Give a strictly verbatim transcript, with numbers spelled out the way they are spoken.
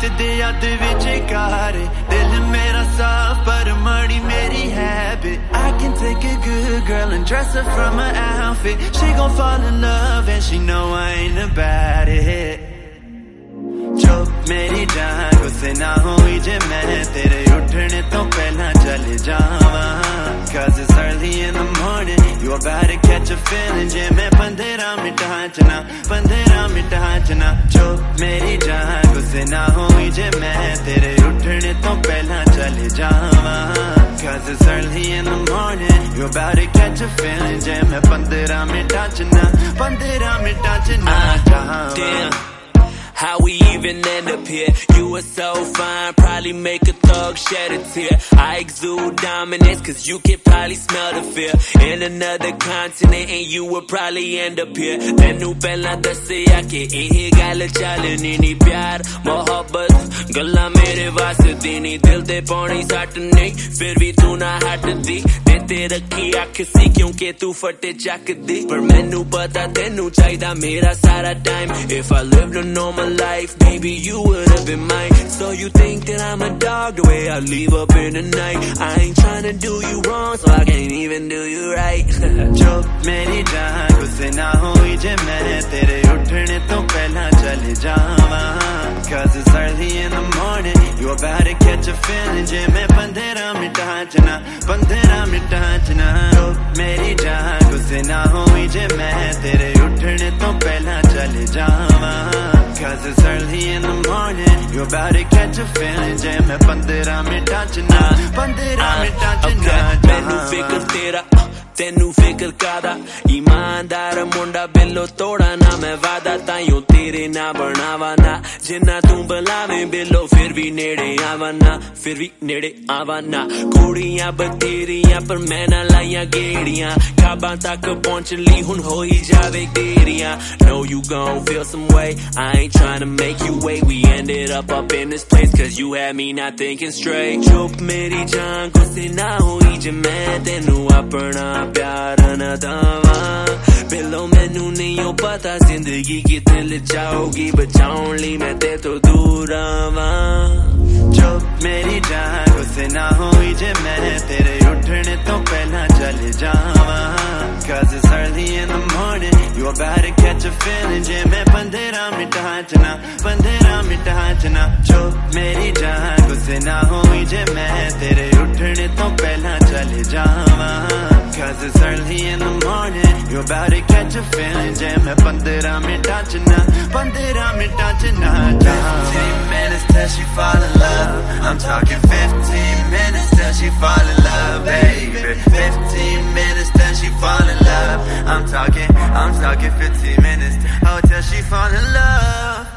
बीत दे याद विच कारे दिल मेरा साफ पर मड़ी मेरी habit. I can take a good girl and dress her from her outfit. She gon' fall in love and she know I ain't about it. जो मेरी जान गुस्से ना हुई जे मैं तेरे उठने तो पहला चले जावा. Cause it's early in the morning, you about to catch a feeling. जे मैं पंद्रह मिनट हाचना पंद्रह मिनट हाचना. जो मेरी जान गुस्से ना हुई जे मैं तेरे उठने तो पहला चले जावा. Cause it's early in the morning, you about to catch a feeling. जे मैं पंद्रह मिनट हाचना पंद्रह मिनट हाचना जावा. How we even end up here? You were so fine, probably make a thug shed a tear. I exude dominance, cause you can probably smell the fear. In another continent, and you would probably end up here. Tenu pehla dassiya ke eh gal chalni nahi. Pyar mohabbat galla mere vaste nahi. Dil de pauni sat nahi, fir bhi tu na hatdi. Te rakhi akh si kyunki tu fate chakdi. Par mainu pata tenu chaida mera sara time. If I lived a normal life, baby, you would have been mine. So you think that I'm a dog the way I leave up in the night. I ain't tryna do you wrong, so I can't even do you right. जो मेरी जान गुस्से ना हुई जे मैं तेरे उठने तो पहला चले जावा. Cause it's early in the morning, you about to catch a feeling. जे मैं पंद्रह मिनट हाचना पंद्रह मिनट हाचना. जो मेरी जान गुस्से ना हुई जे मैं तेरे उठने तो पहला चले जावा. Cause it's early in the morning, you about to catch a feeling. जे मैं पंद्रह मिनट हाचना पंद्रह मिनट हाचना. मैनू फिकर तेरा तेनू फिकर कादा. ईमानदार मुंडा बिल्लो तोड़ा ना मैं वादा. ताइयों तेरे ना बनावा ना जिन्ना तू बुलावे बिल्लो. फिर भी नेड़े आवा ना फिर भी नेड़े आवा ना. कुड़ियां बतेरियां पर मैं ना लाइया गेड़ियां. खाबा तक पहुंच ली हुन हो ही जावे तेरियां. Know you gon' feel some way, I ain't tryna make you wait. We ended up up in this place cause you had me not thinking straight. चुप मेरी जान गुस्से ना हुई जे मैं तेनू अपना प्यार न दवा. बिल्लो मैनू नहीं हो पता जिंदगी की दिल जाओगी बचाउन ली मैं ते तो दूर आवा. जो मेरी जान गुस्से ना हुई जे मैं तेरे उठने तो पहला चले जावा. Cause it's early in the morning, you about to catch a feeling. जे मैं पंद्रह मिनट हाचना पंद्रह मिनट हाचना. जो मेरी जान गुस्से ना हुई जे मैं तेरे उठने तो पहला चले जावा. Cause it's early in the morning, you about to catch a feeling. जे मैं पंद्रह मिनट हाचना पंद्रह मिनट हाचना जावा. Fifteen minutes till she fall in love. I'm talking fifteen minutes till she fall in love, baby. Fifteen minutes till she fall in love. I'm talking, I'm talking fifteen minutes, oh till she fall in love.